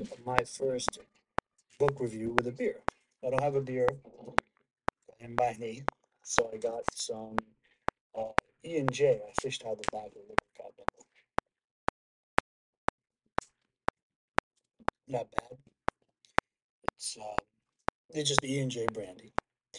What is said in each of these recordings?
my first book review with a beer. I don't have a beer in my knee, so I got some uh, E&J. I fished out the back of the liquor cabinet. Not bad. It's just E&J brandy.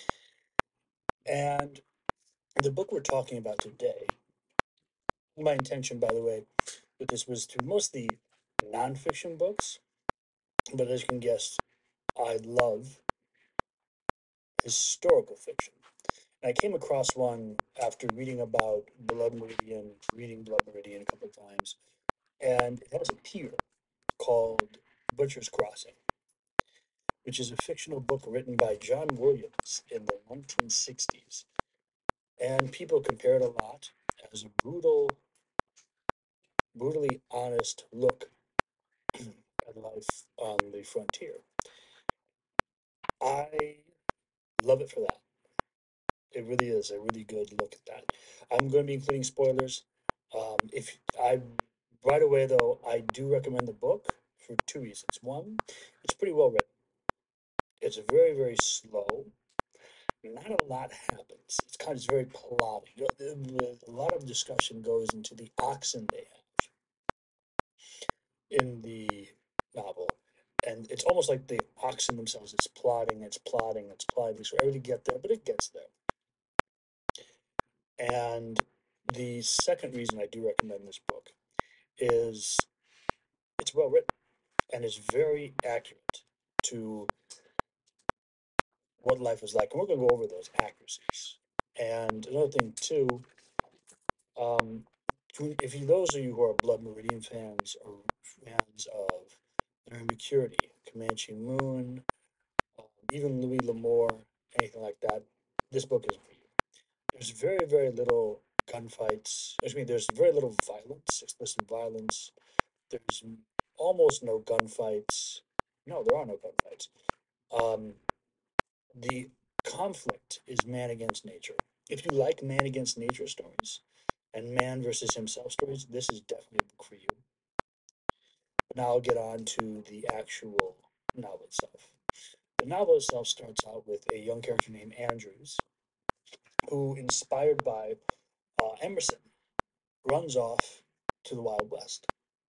And the book we're talking about today, my intention, by the way, with this was to mostly nonfiction books, but as you can guess, I love historical fiction. And I came across one after reading Blood Meridian a couple of times, and it has a tier called Butcher's Crossing, which is a fictional book written by John Williams in the 1960s. And people compare it a lot as a brutally honest look at life on the frontier. I love it for that. It really is a really good look at that. I'm going to be including spoilers. If I Right away though, I do recommend the book for two reasons. One, it's pretty well written. It's very slow. Not a lot happens. It's very plotting. A lot of discussion goes into the oxen they have in the novel, and it's almost like the oxen themselves. It's plotting. So everything get there, but it gets there. And the second reason I do recommend this book is it's well written and it's very accurate to what life is like. And we're going to go over those accuracies. And another thing, too, um, if you, those of you who are Blood Meridian fans or fans of Mary McCurdy, Comanche Moon, even Louis L'Amour, anything like that, this book is for you. There's very little gunfights. There's very little violence, explicit violence. There's almost no gunfights. No, there are no gunfights. Um, the conflict is man against nature. If you like man against nature stories and man versus himself stories, this is definitely a book for you. But now I'll get on to the actual novel itself. The novel itself starts out with a young character named Andrews, who, inspired by Emerson, runs off to the Wild West.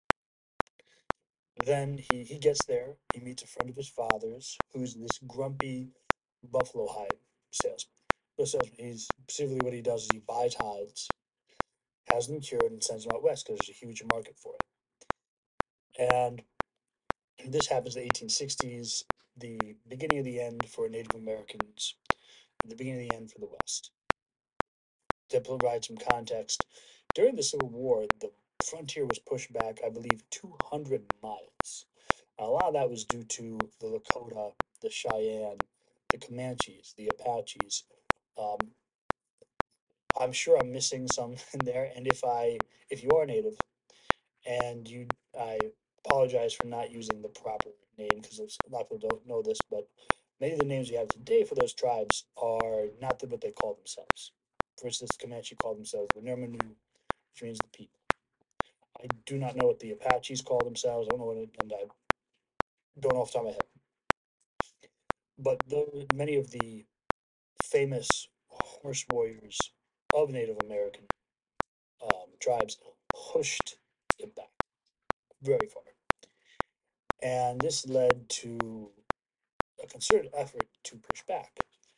Then he gets there, he meets a friend of his father's, who's this grumpy buffalo hide salesman. The salesman, he's specifically what he does is he buys hides, has them cured, and sends them out west because there's a huge market for it. And this happens in the 1860s, the beginning of the end for Native Americans, the beginning of the end for the West. To provide some context, during the Civil War, the frontier was pushed back, I believe, 200 miles. A lot of that was due to the Lakota, the Cheyenne, the Comanches, the Apaches. Um, I'm sure I'm missing some in there, and if you are native, and I apologize for not using the proper name because a lot of people don't know this, but many of the names we have today for those tribes are not what they call themselves. For instance, the Comanche call themselves the Nurmanu, which means the people. I do not know what the Apaches call themselves. I don't know what it, and I don't know off the top of my head. But many of the famous horse warriors of Native American tribes pushed it back very far. And this led to a concerted effort to push back.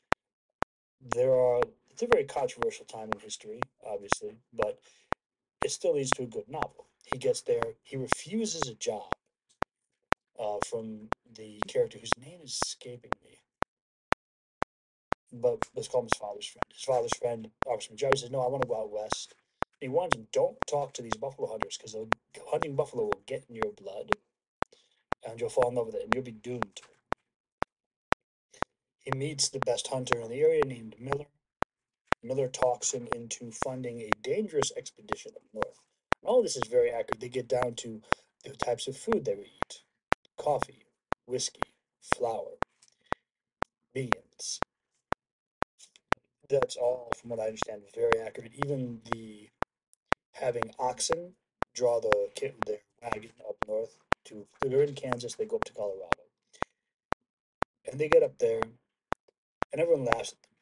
It's a very controversial time in history, obviously, but it still leads to a good novel. He gets there, he refuses a job from the character whose name is escaping me, but let's call him his father's friend. His father's friend, Officer Jerry, says, "No, I want to go out west." And he warns him, "Don't talk to these buffalo hunters because hunting buffalo will get in your blood and you'll fall in love with it and you'll be doomed." He meets the best hunter in the area named Miller. Miller talks him into funding a dangerous expedition up north. All this is very accurate. They get down to the types of food they would eat: coffee, whiskey, flour, beans. That's all, from what I understand, very accurate. Even the having oxen draw their wagon up north to, they're in Kansas, they go up to Colorado. And they get up there, and everyone laughs at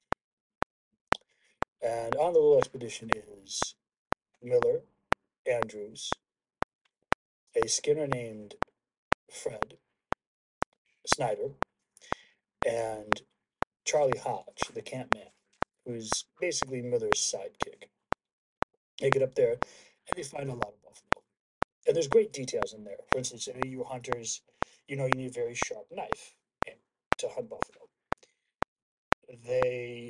them. And on the little expedition is Miller, Andrews, a Skinner named Fred Snyder, and Charlie Hodge, the camp man, who's basically Miller's sidekick. They get up there, and they find a lot of buffalo. And there's great details in there. For instance, if you hunters, you know you need a very sharp knife to hunt buffalo. They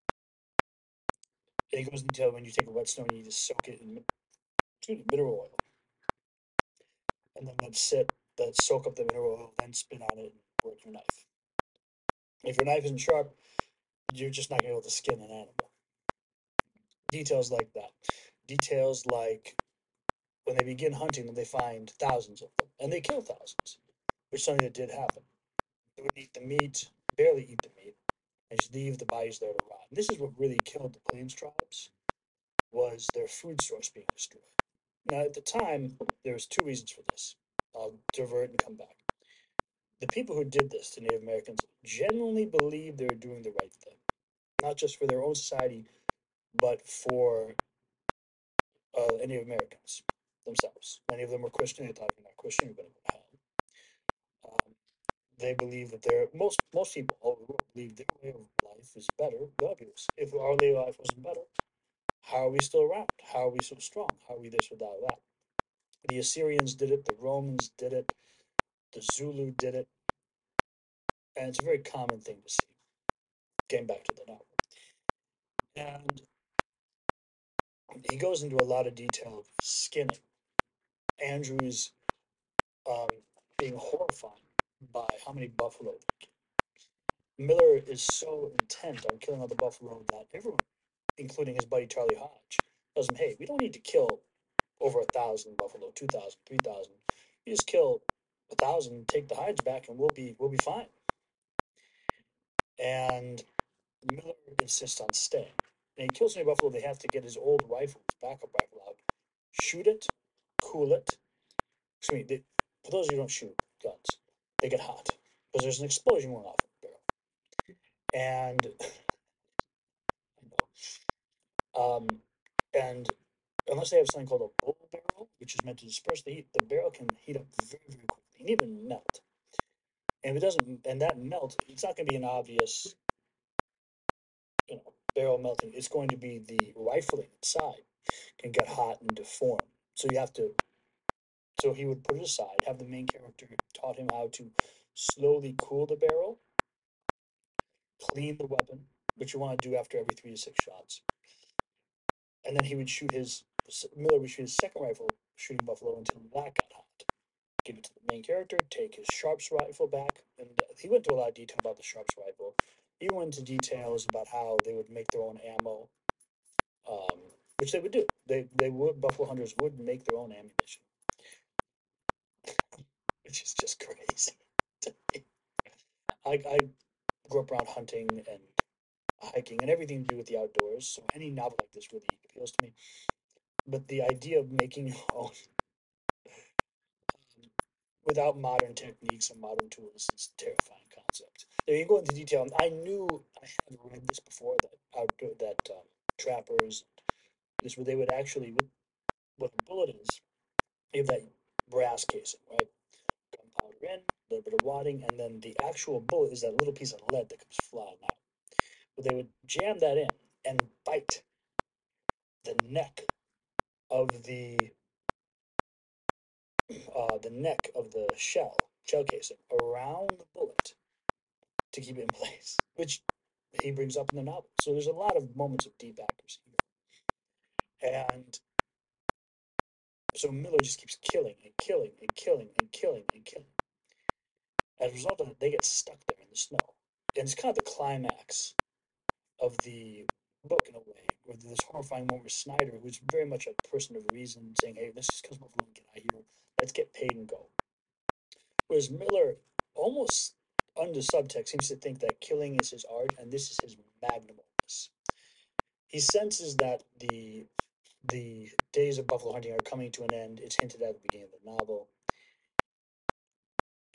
it goes into detail when you take a whetstone, you need to soak it in mineral oil, and then let soak up the mineral oil, then spit on it and work your knife. If your knife isn't sharp, you're just not gonna be able to skin an animal. Details like that. Details like when they begin hunting them, they find thousands of them, and they kill thousands, which is something that did happen. They would eat the meat, barely eat the meat, and just leave the bodies there to rot. And this is what really killed the Plains tribes, was their food source being destroyed. Now, at the time, there was two reasons for this. I'll divert and come back. The people who did this to Native Americans genuinely believed they were doing the right thing, not just for their own society, but for Native Americans themselves. Many of them were Christian. They thought, if you're not Christian, you're going to go to hell. They believe that most people all over the world believe their way of life is better than others. If our way of life wasn't better, how are we still around? How are we so strong? How are we this without that? The Assyrians did it, the Romans did it, the Zulu did it, and it's a very common thing to see. Getting back to the novel. And he goes into a lot of detail of skinning. Andrews being horrified by how many buffalo they kill. Miller is so intent on killing all the buffalo that everyone, including his buddy Charlie Hodge, tells him, hey, we don't need to kill over 1,000 buffalo, 2,000, 3,000. You just kill 1,000, take the hides back, and we'll be fine. And Miller insists on staying. And he kills so many buffalo, they have to get his old rifle, his backup rifle out, shoot it, cool it. Excuse me, for those of you who don't shoot guns, they get hot because there's an explosion going off in the barrel. And unless they have something called a bull barrel, which is meant to disperse the heat, the barrel can heat up very, very quickly and even melt. And if it doesn't, and that melt, it's not going to be an obvious, barrel melting. It's going to be the rifling inside can get hot and deform. So you have to. So he would put it aside, have the main character taught him how to slowly cool the barrel, clean the weapon, which you want to do after every 3 to 6 shots. And then Miller would shoot his second rifle, shooting buffalo until that got hot. Give it to the main character, take his Sharps rifle back, and he went into a lot of detail about the Sharps rifle. He went into details about how they would make their own ammo, which they would do. Buffalo hunters would make their own ammunition, which is just crazy. I grew up around hunting and hiking and everything to do with the outdoors, so any novel like this really appeals to me. But the idea of making your own without modern techniques and modern tools is a terrifying concept. Now, you go into detail. I knew I had read this before that trappers, this where they would actually, what a bullet is, you have that brass casing, right? Gunpowder in, a little bit of wadding, and then the actual bullet is that little piece of lead that comes flying out. But they would jam that in and bite the neck of the neck of the shell casing around the bullet to keep it in place, which he brings up in the novel. So there's a lot of moments of deep accuracy here. And so Miller just keeps killing and killing and killing and killing and killing. As a result of it, they get stuck there in the snow. And it's kind of the climax of the book in a way, where this horrifying moment with Snyder, who's very much a person of reason, saying, hey, let's just come and get out of here. Let's get paid and go. Whereas Miller, almost under subtext, seems to think that killing is his art and this is his magnum opus. He senses that the days of buffalo hunting are coming to an end. It's hinted at the beginning of the novel.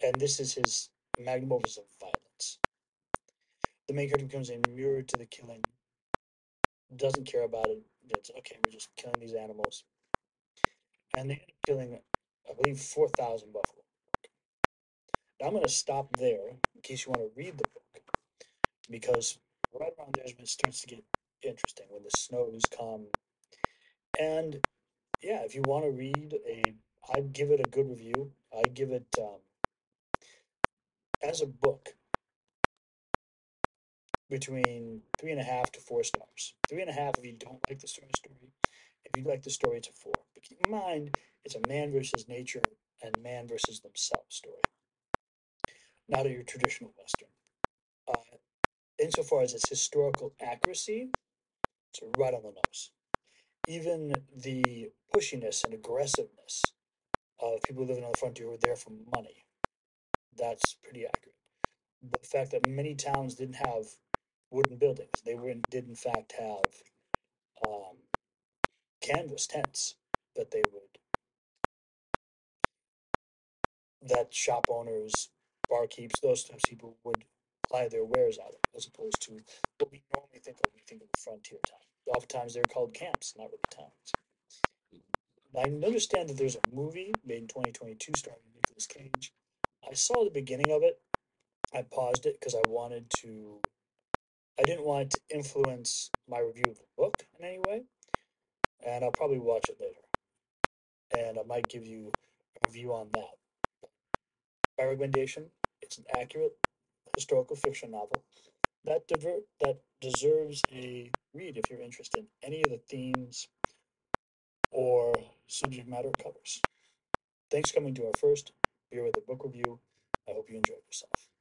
and this is his magnum opus of violence. The main character becomes inured to the killing, doesn't care about it. It's okay, we're just killing these animals. And they end up killing, I believe, 4,000 buffalo. Now I'm going to stop there in case you want to read the book, because right around there is when it starts to get interesting, when the snows come. And yeah, if you want to read I'd give it a good review. I'd give it, as a book, between 3.5 to 4 stars. 3.5 if you don't like the story. If you like the story, it's a 4. But keep in mind, it's a man versus nature and man versus themselves story, not your traditional Western. Uh, Insofar as its historical accuracy, it's right on the nose. Even the pushiness and aggressiveness of people living on the frontier who are there for money, that's pretty accurate. The fact that many towns didn't have wooden buildings, did in fact have um, canvas tents that they would that shop owners, barkeeps, those types of people would ply their wares out of, as opposed to what we normally think of when we think of a frontier town. Oftentimes they're called camps, not really towns. I understand that there's a movie made in 2022 starring Nicolas Cage. I saw the beginning of it. I paused it because I didn't want it to influence my review of the book in any way, and I'll probably watch it later. And I might give you a review on that. My recommendation, it's an accurate historical fiction novel that deserves a read if you're interested in any of the themes or subject matter it covers. Thanks for coming to our first Beer with a Book review. I hope you enjoyed yourself.